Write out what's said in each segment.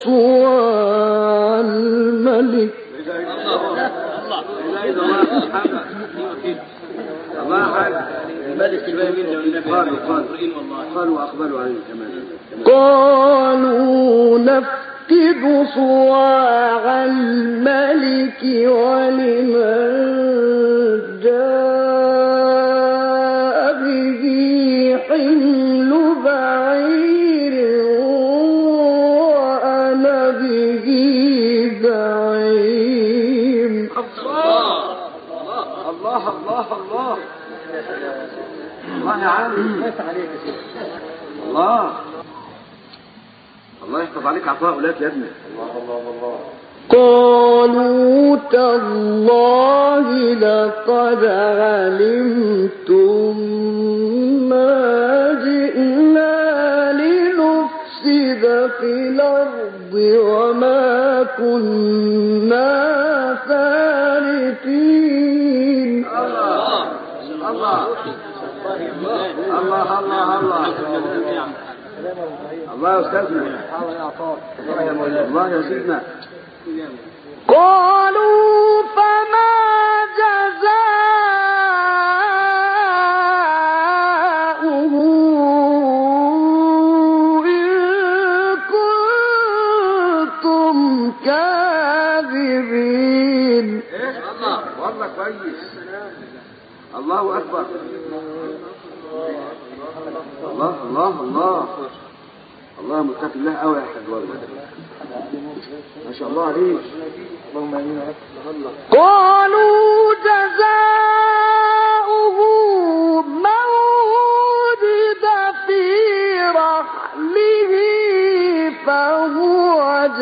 الملك قالوا نفقد صواع الملك ولمن جاء به حمل بعير وأنا به زعيم. الله الله الله الله يا عم، الله الله يحفظ عليك عطاء أولاد يا ابني. قالوا تالله لقد علمتم ما جئنا لنفسد في الأرض وما كنا سارقين. الله الله الله الله الله الله يا أستاذنا، الله يا سيدنا. قالوا فما جزاؤه إن كنتم كاذبين. الله والله كويس، الله أكبر، الله الله الله الله متقي الله قوي يا حاج والله، ما شاء الله عليك، اللهم امين يا رب. قالوا جزاؤه من وجد في رحله فهو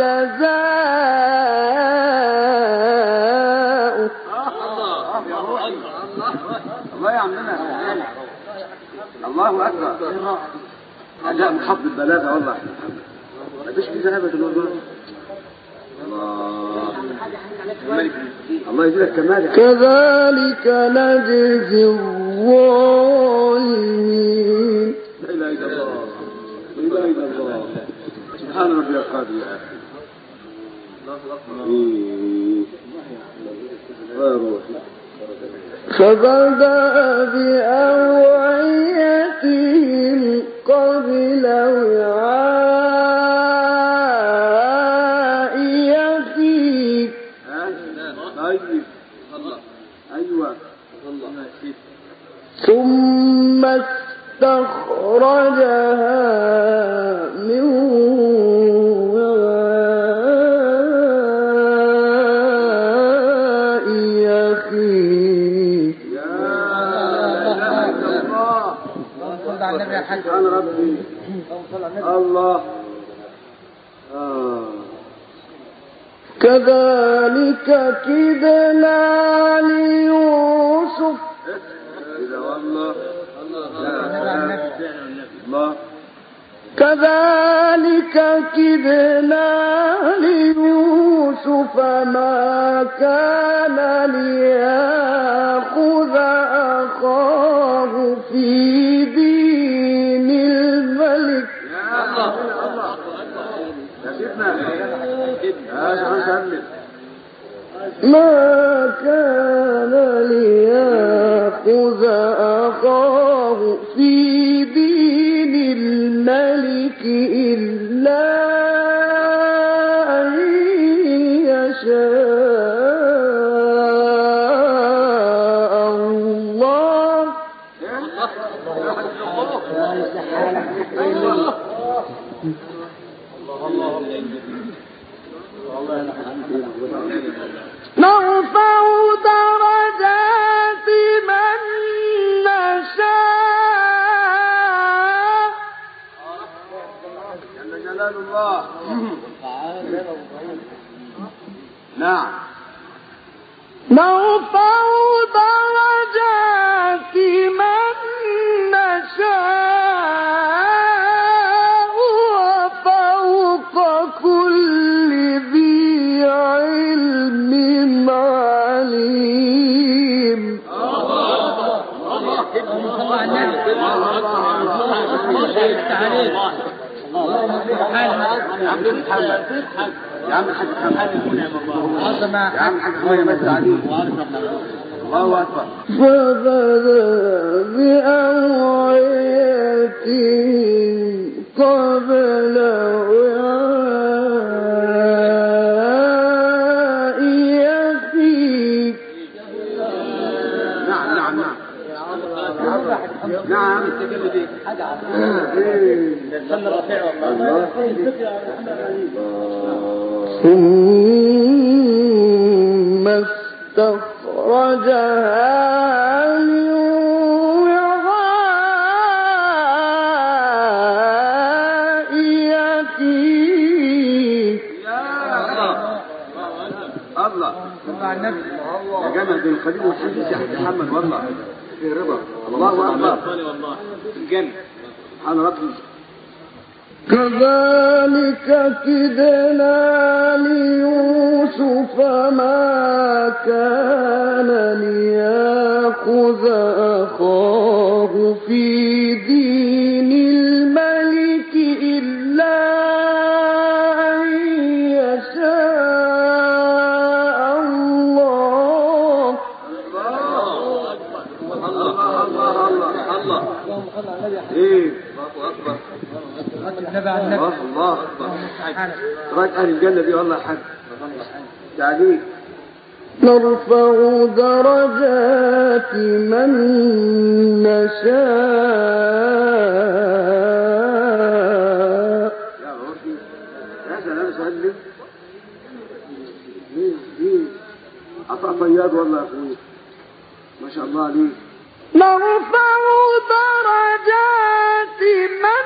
جزاؤه. الله يا عمنا، الله اكبر، اداء محض البلاغه والله، ما فيش في ذهبه الموضوع. الله يجزيك كمال. كذلك نجزي الظالمين. لا اله الا الله، لا اله الا الله، سبحان ربي القادر يا اخي. فبدأ بأوعيتهم قبل وعاء يخيف. طيب ايوه، ثم استخرجها من وعاء يخيف. سبحان ربي، الله. كذلك كدنا ليوسف. كذلك كدنا ليوسف ما كان ليأخذ أخاه في دين الملك. ما كان ليأخذ أخاه في دين الملك إلا أن يشاء الله. نرفع درجات من نشاء. جل جلال الله. نعم، نرفع درجات من نشاء وفوق كل ذي علم عليم. عم محمد يا عم الحاج محمد يا عم الحاج محمد بس عليك الله اكبر. فبدأ بأوعيته قبل وعاء يخيف. نعم نعم نعم نعم ثم استخرجها من وعاء يخيف. الله يا جماعة بين الخليل والحديث يا حاج محمد والله في رضا. الله اكبر الجنة سبحان ربي. كذلك كدنا ليوسف ما كان ليأخذ أخاه في دين الملك إلا أن يشاء الله. الله ايه الله اكبر الله اكبر. رايت اهل الجنه دي والله يا حاج تعليق. نرفع درجات من نشاء. يا ربي يا سلام سلم. ايه عطاء طياد والله يا اخوي ما شاء الله عليك. نرفع درجات من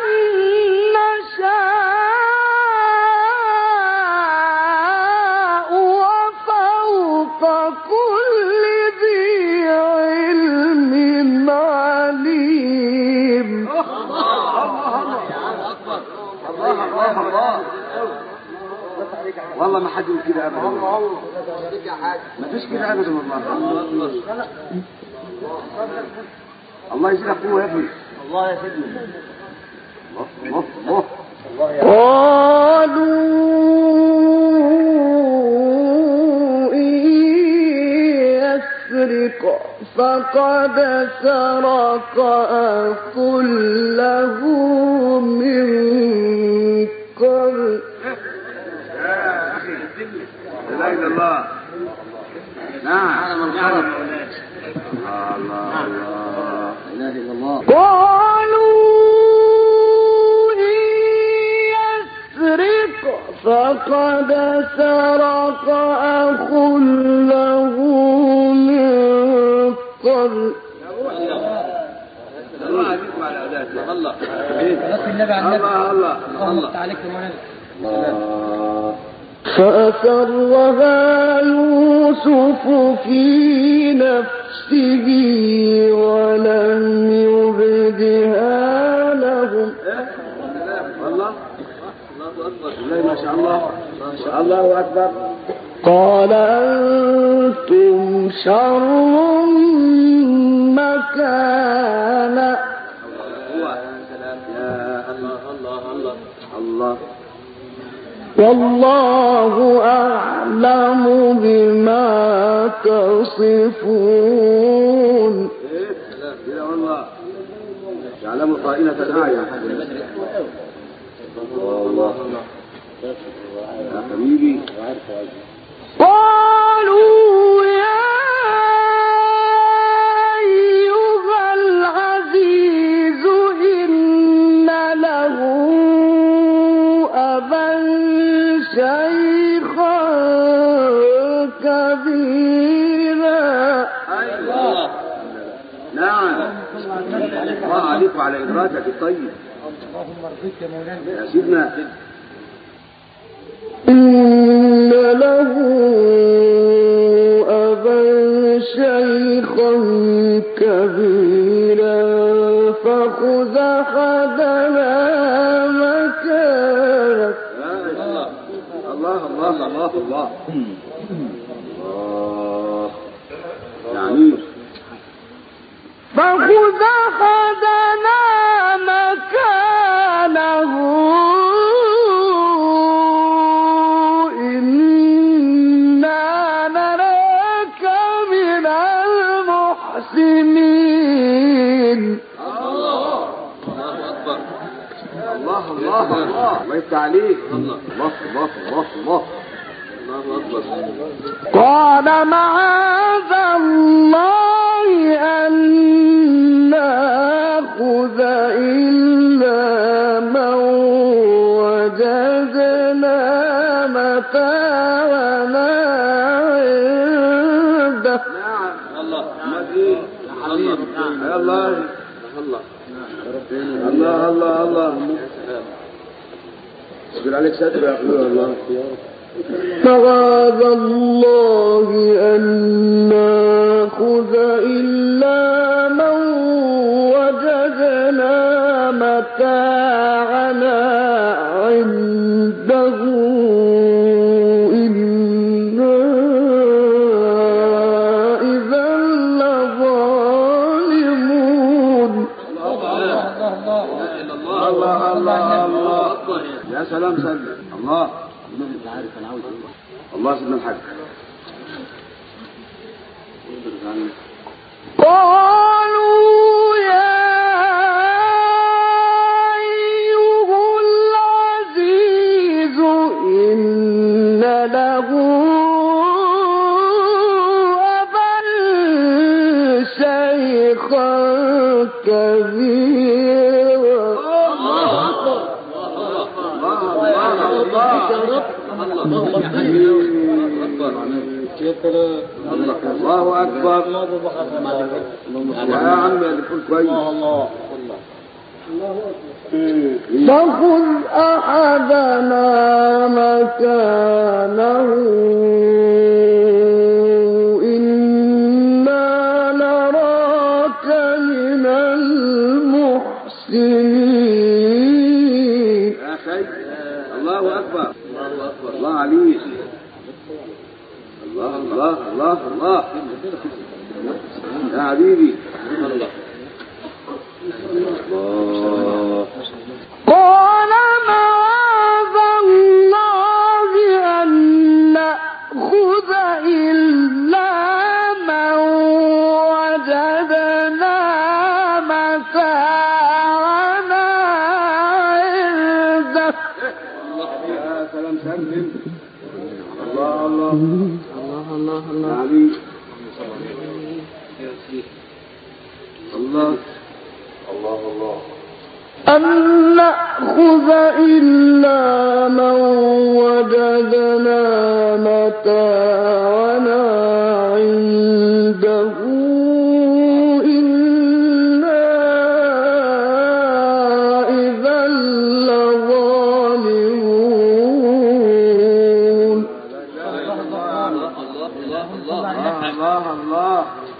نشاء وفوق كل ذي علم عليم. الله والله ما حد يقول كده ابدا. ما فيش كده ابدا والله. الله يزيدك قوه يا ابني. الله يا سيدنا. الله قالوا إن يسرق فقد سرق أخ له من قبل. يا اخي لا اله الا الله. نعم الله الله لا اله الا الله. قالوا إن يسرق فقد سرق أخ له من قبل. الله عليكم على اولادك الله الله فأسرها يوسف في نفسه ولم يبدها لهم. الله اكبر ما شاء الله ما شاء الله اكبر. قال أنتم شر مكانا. يا الله الله والله أعلم بما تصفون. كده والله يعلم خائنة الأعين. الله يا حبيبي. قالوا يا أيها العزيز إن له أبا شيخا كبيرا. أيوة نعم الله عليك وعلى إدراكك الطيب. اللهم ارضيك يا مولانا يا سيدنا. إن له أبا شيخا كبيرا فخذ أحدنا مكانك. الله يعني فخذ أحدنا مكانه الله يفتح عليك. الله الله الله الله الله الله أكبر. قال معاذ الله أن نأخذ إلا من وجدنا متاعنا عنده. الله مدين يا حبيب يا الله الله الله الله الله يقول عليك ستر يا أخوي. الله معاذ الله أن نأخذ إلا من وجدنا متاعنا عنده إنا إذا لظالمون. الله الله الله يا سلام سلم الله الله سيدنا الحاج. قالوا يا أيها العزيز إن له أبا شيخا كبيرا. الله أكبر. يا عم يكون كويس. فخذ أحدنا مكانه إنا نراك من المحسنين. يا خير. الله أكبر. الله عليك. الله الله الله الله يا حبيبي. الله قال معاذ الله أن نأخذ إلا من وجدنا متاعنا عنده. يا سلام سلم. الله الله الله الله علي. الله الله الله أن نأخذ إلا من وجدنا متاعنا عنده إنا إذا لظالمون. الله الله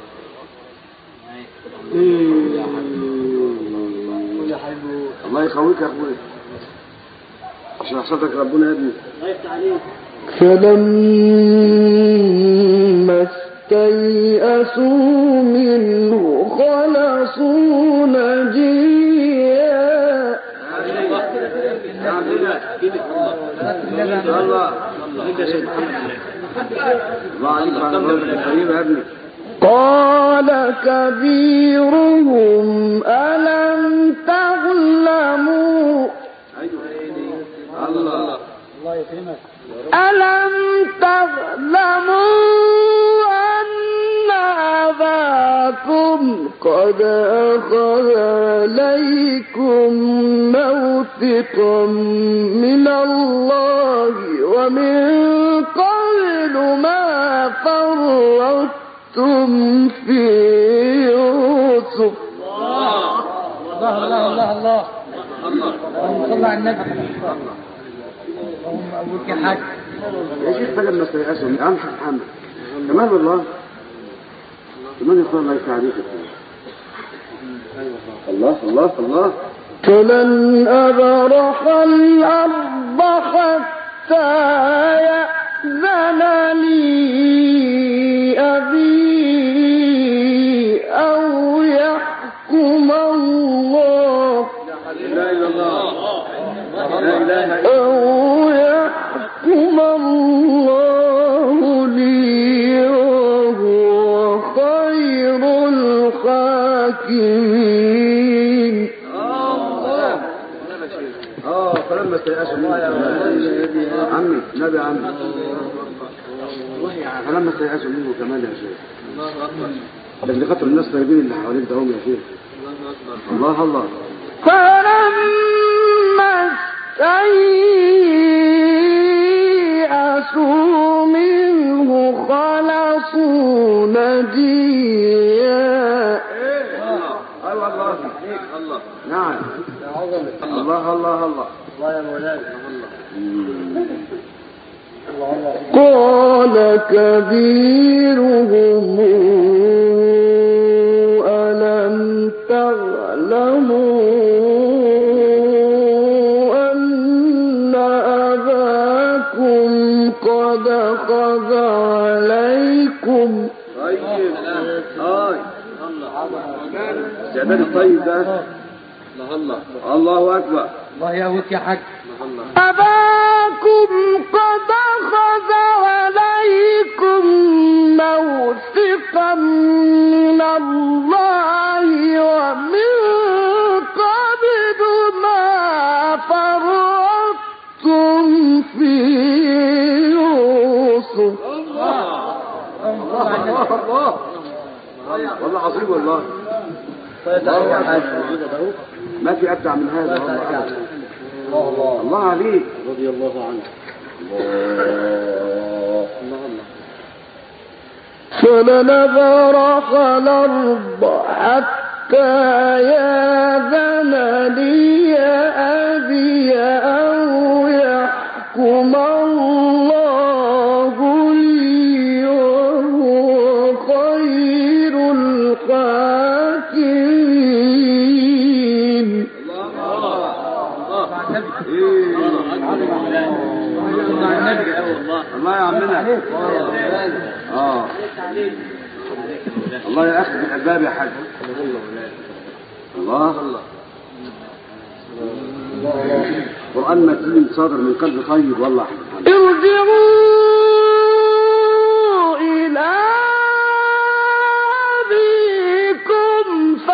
الله يخويك يا اخوي. اشرح صدرك ربنا يا ابني. فلما استيئسوا منه خلصوا نجيا. الله عليك على ربك الكريم يا ابني. قال كبيرهم ألم تعلموا الله ألم تعلموا أن أباكم قد أخذ عليكم موثقا من الله ومن قبل ما فرطتم في يوسف. الله الله الله الله اللهم صل على النبي. اللهم أبوك يا حاج. يا شيخ فلما استيأسوا يا شيخ محمد كمان والله كمان يقول الله يساعدك. الله الله الله فلن أبرح الأرض حتى يأذن لي أبي أو يحكم الله لا إله إلا الله لا إله إلا أو يحكم الله لي وهو خير الحاكمين. فلما استيأسوا تيأسوا منه عمي نبي عمي فلما تيأسوا منه كمان يا شيخ بس لخاطر الناس طيبين اللي حواليك ده هم يا شيخ الله الله فلما استيأسوا منه خلصوا نجيا ايوه الله نعم الله الله الله الله يا مولانا قال كبيرهم ألم تعلموا أن أباكم قد أخذ عليكم الزعبان الطيب ده الله أكبر الله يهوك يا حاج أباكم قد أخذ عليكم موثقا من الله ومن قبل ما فرطتم في يوسف الله والله عظيم والله ما في أبدع من هذا والله الله عليك رضي الله عنه فلنظر الأرض حتى يأذن لي أبي أو يحكم الله لي وهو خير الحاكمين. الله يا عمنا الله يا اخي في الاسباب يا حاج الله قرآن متين صادر من قلب طيب والله ارجعوا إلى أبيكم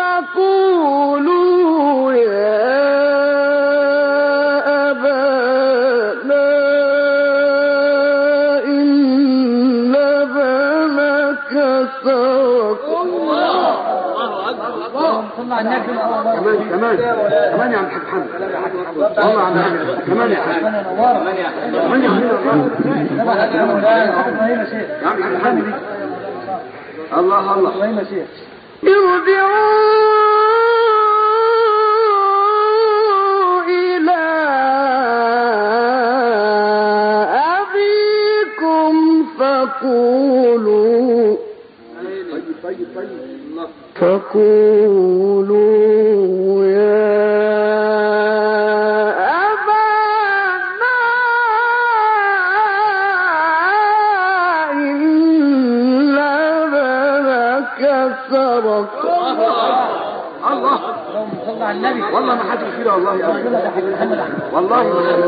فقولوا يا أبانا إن ابنك سرق. كمان يا عم الحاج حمد والله عم كمان يا حاج كمان يا عم الحاج حمد الله الله ارجعوا إلى أبيكم فقولوا يا أبانا إن ابنك سرق. الله صلى على النبي والله ما حد كده والله والله ما حد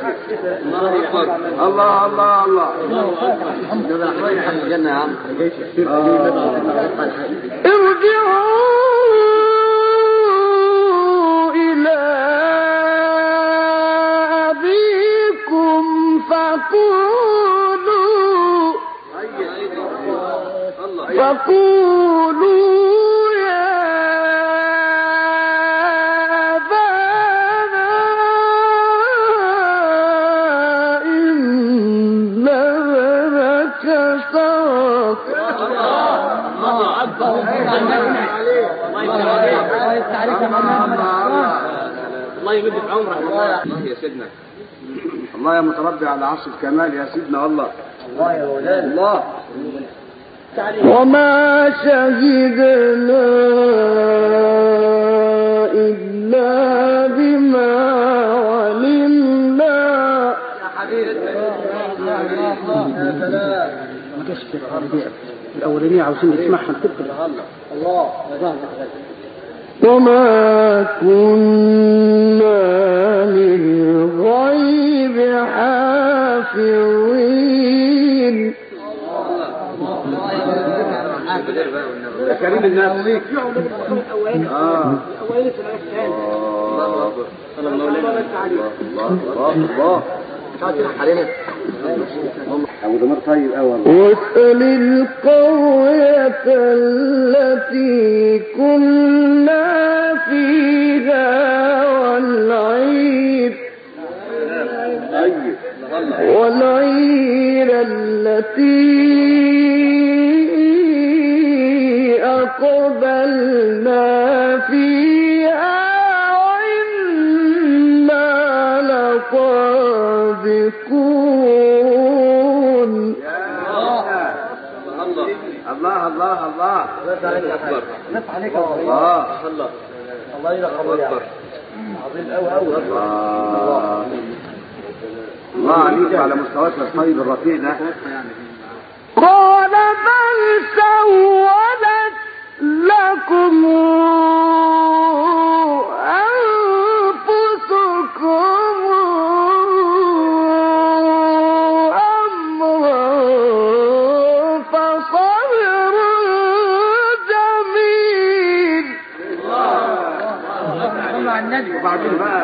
الله الله الله الجنة يا عم ارجعوا إلى أبيكم فقولوا يا أبانا إن ابنك سرق. الله يمد في عمرك الله يا سيدنا الله يا متربي على عرش الكمال يا سيدنا والله الله يا مولانا الله وما شهدنا إلا بما علمنا. الأولانية عاوزين نسمعها نكتب الله وما كنا للغيب حافظين. يا كريم الناس الله علينا أبو دمر طيب أول واسأل القرية التي كنا فيها والعير التي أقبلنا فيها وإنا لصادقون. الله عليك على مستواك الطيب الرفيع ده. قال بل سولت لكم أنفسكم أمرا فصبر جميل. وبعدين بقى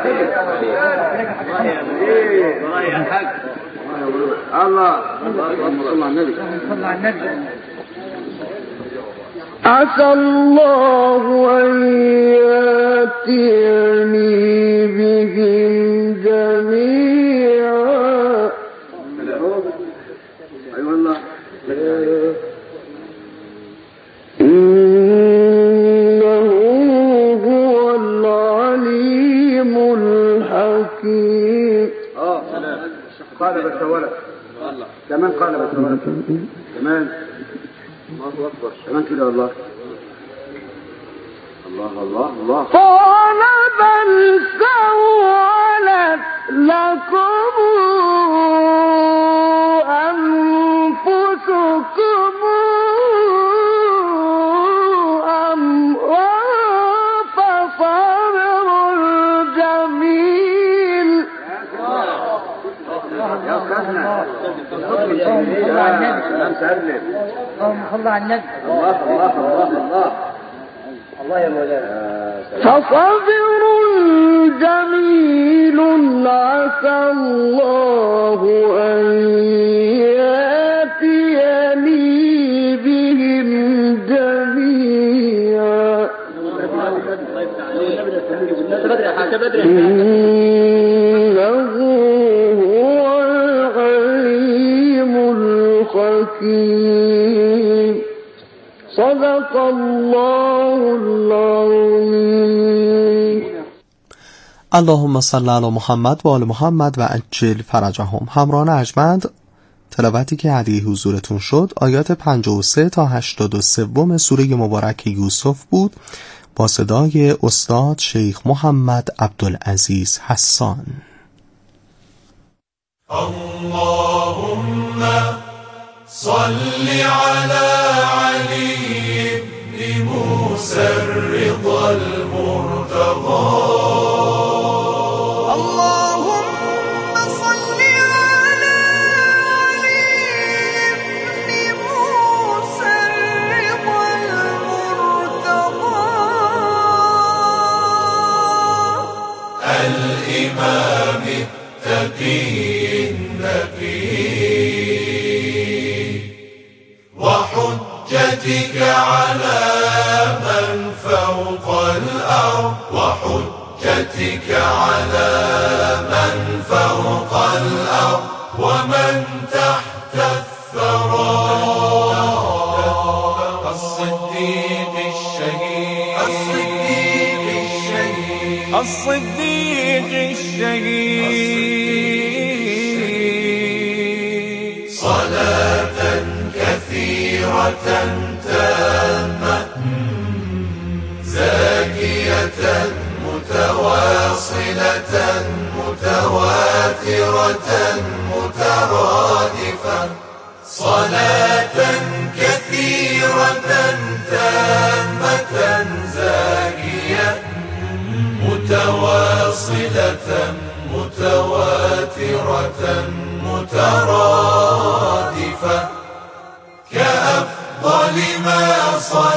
الله صلى على النبي. عسى الله أن يأتيني بهم جميعا. أي والله إنه هو العليم الحكيم. قال بالتولد كمان قال بالتولد كمان الله أكبر كمان كده والله الله قال بل سولت لكم أنفسكم أمرا فصبر جميل. يا أستاذنا الله يا مولانا. فصبر جميل عسى الله أن يأتيني بهم جميعا. إنه هو العليم الحكيم. صدق الله العظيم. اللهم صل علی محمد و آل محمد و عجل فرجهم. همراهان ارجمند، تلاوتی که هدیه حضورتون شد آیات 53 تا 83 سوره مبارک یوسف بود با صدای استاد شیخ محمد عبدالعزیز حسان. اللهم صل على علي بن موسى الرضا المرتضى. اللهم صل على علي بن موسى الرضا المرتضى الإمام التقي النبي وحجتك على من فوق الأرض وحجتك على من فوق الأرض ومن تحت الثرى. الصديق الشهيد الصديق الشهيد صلاة كثيرة تامة زاكية متواصلة متواترة مترادفة. صلاة كثيرة تامة زاكية متواصلة متواترة مترادفة كأفضل ما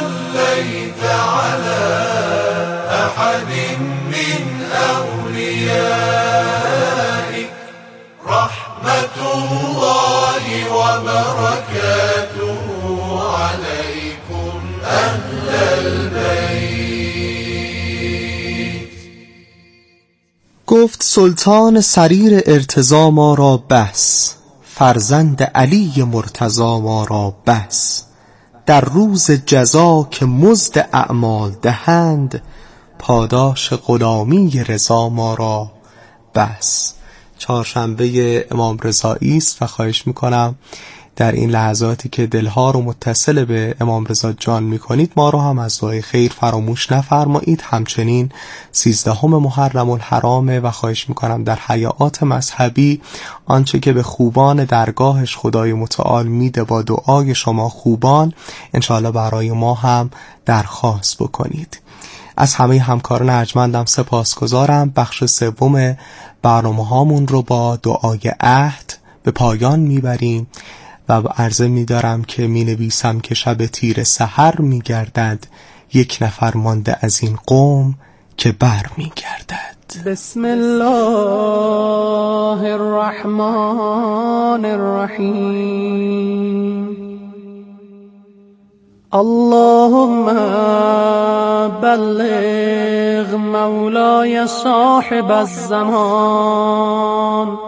صليت على أحد من أولياء سلطان سریر ارتضا ما را بس، فرزند علی مرتضی ما را بس. در روز جزا که مزد اعمال دهند، پاداش غلامی رضا ما را بس. چهارشنبه امام رضایی است و خواهش میکنم در این لحظاتی که دلها رو متصل به امام رضا جان میکنید ما رو هم از دعای خیر فراموش نفرمایید. همچنین 13 محرم الحرامه و خواهش میکنم در حیات مذهبی آنچه که به خوبان درگاهش خدای متعال میده با دعای شما خوبان انشاءالله برای ما هم درخواست بکنید. از همه همکاران ارجمندم سپاسگزارم. بخش سوم برنامه هامون رو با دعای عهد به پایان میبریم و عرضه می‌دارم که می‌نویسم که شب تیره سحر می‌گردد، یک نفر مانده از این قوم که بر می‌گردد. بسم الله الرحمن الرحیم. اللهم بلغ مولای صاحب الزمان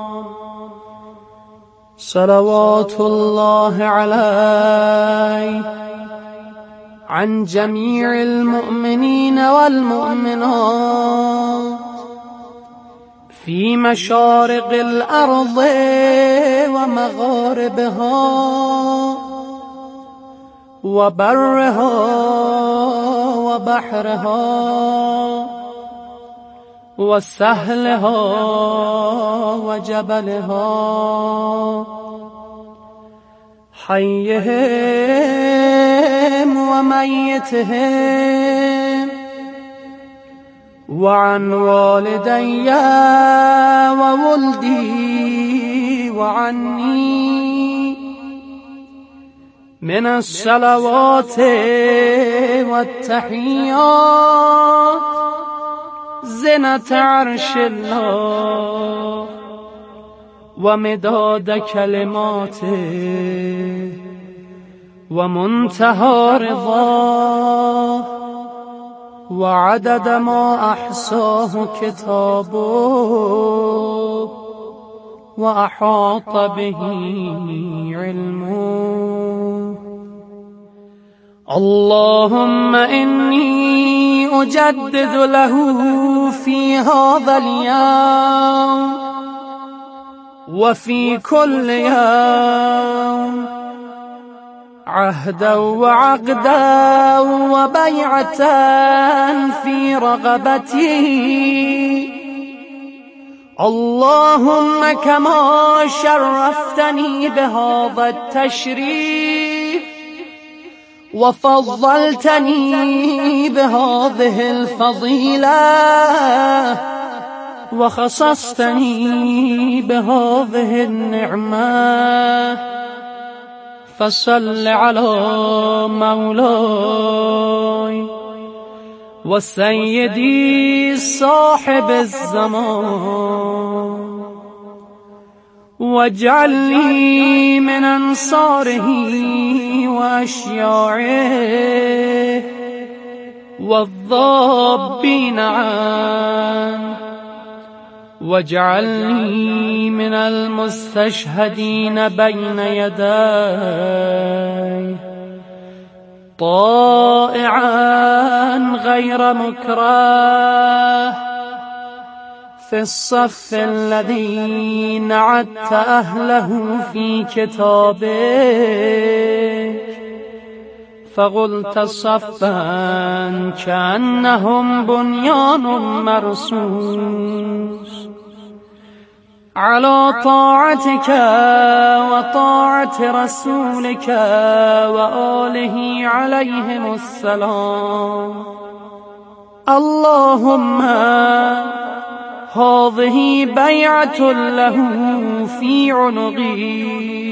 صلوات الله عليه عن جميع المؤمنين والمؤمنات في مشارق الأرض ومغاربها وبرها وبحرها وسهلها وجبلها حيهم وميتهم وعن والدي وولدي وعني من الصلوات والتحيات زنة عرش الله ومداد كلماته ومنتهى رضاه وعدد ما أحصاه كتابه وأحاط به علمه. اللهم إني أجدد له في هذا اليوم وفي كل يوم عهدا وعقدا وبيعة في رغبتي. اللهم كما شرفتني بهذا التشريف وفضلتني بهذه الفضيلة وخصصتني بهذه النعمة فصل على مولاي وسيدي صاحب الزمان واجعلني من أنصاره وأشياعه والضابين عنه واجعلني من المستشهدين بين يديه طائعا غير مكره في الصف الذي نعدت أهله في كتابك فقلت صفا كأنهم بنيان مرصوص على طاعتك وطاعة رسولك وآله عليهم السلام. اللهم هذه بيعة له في عنقي